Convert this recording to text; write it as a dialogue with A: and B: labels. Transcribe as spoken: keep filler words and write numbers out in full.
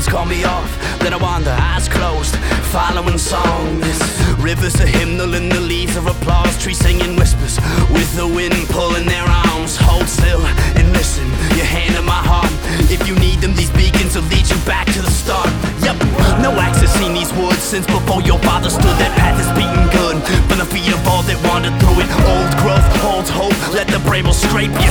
A: shadows call me off, then I wander, eyes closed, following song. This river's a hymnal and the leaves are applause. Trees singing whispers with the wind pulling their arms. Hold still and listen, your hand in my heart. If you need them, these beacons will lead you back to the start. Yep, no accessing these woods since before your father stood. That path is beaten good for the feet of all that wandered through it. Old growth holds hope, let the bramble scrape you